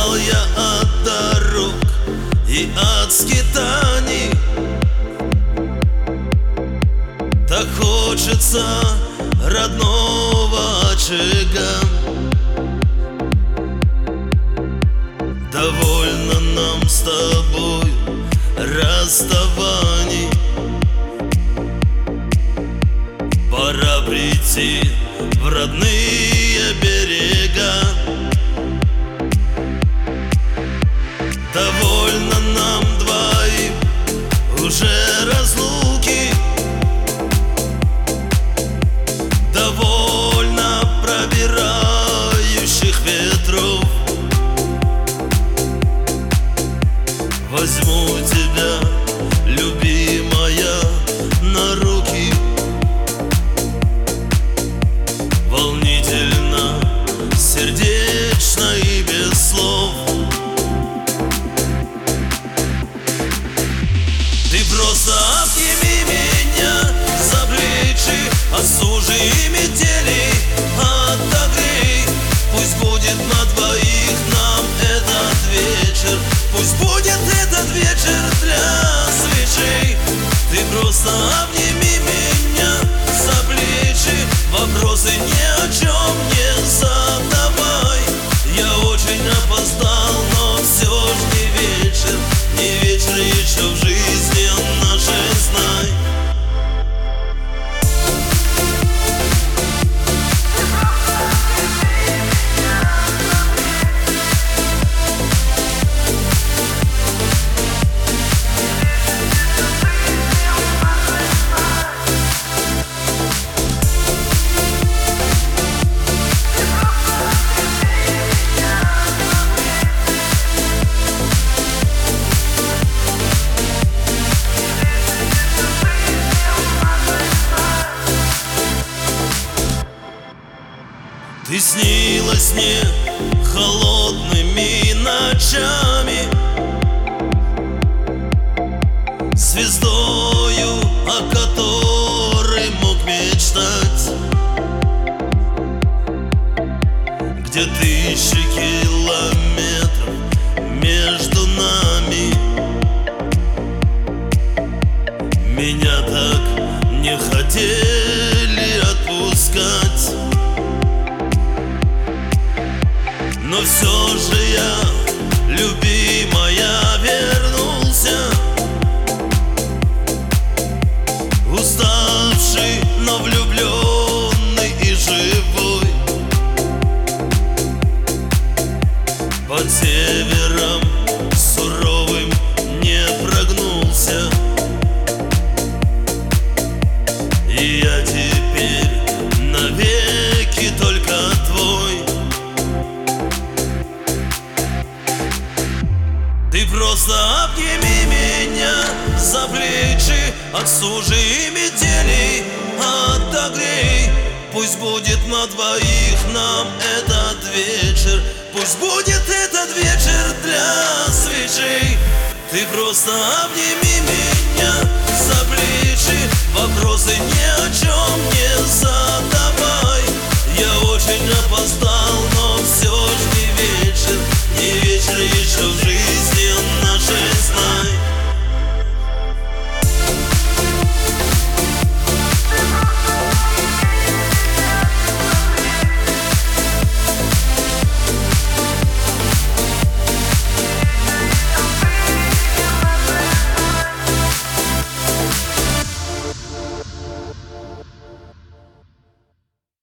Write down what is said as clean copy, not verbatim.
Устал я от дорог и от скитаний. Так хочется родного очага. Довольно нам с тобой расставаний. Пора прийти в родные берега. Довольно нам двоим уже разлуки. Довольно пробирающих ветров. Возьму тебя, любимая, на руки. Волнительно, сердечно и без слов. Ты просто обними меня за плечи, осуши и метели отогрей. Пусть будет на двоих нам этот вечер. Пусть будет этот вечер для свечей. Ты просто обними меня за плечи, вопросы ни о чем не задавай. Я очень опоздал, но все ж не вечер. Не вечер еще в жизни нашей, знай. Ты снилась мне холодными ночами, звездою, о которой мог мечтать. Где тысячи километров между нами. Меня так не хотели отпускать. Но все же я, любимая, вернулся. Уставший, но влюбленный и живой. Под севером суровым не прогнулся. И я теперь навеки только твой. Ты просто обними меня за плечи, осуши и метели отогрей. Пусть будет на двоих нам этот вечер. Пусть будет этот вечер для свечей. Ты просто обними меня за плечи, вопросы ни о чем не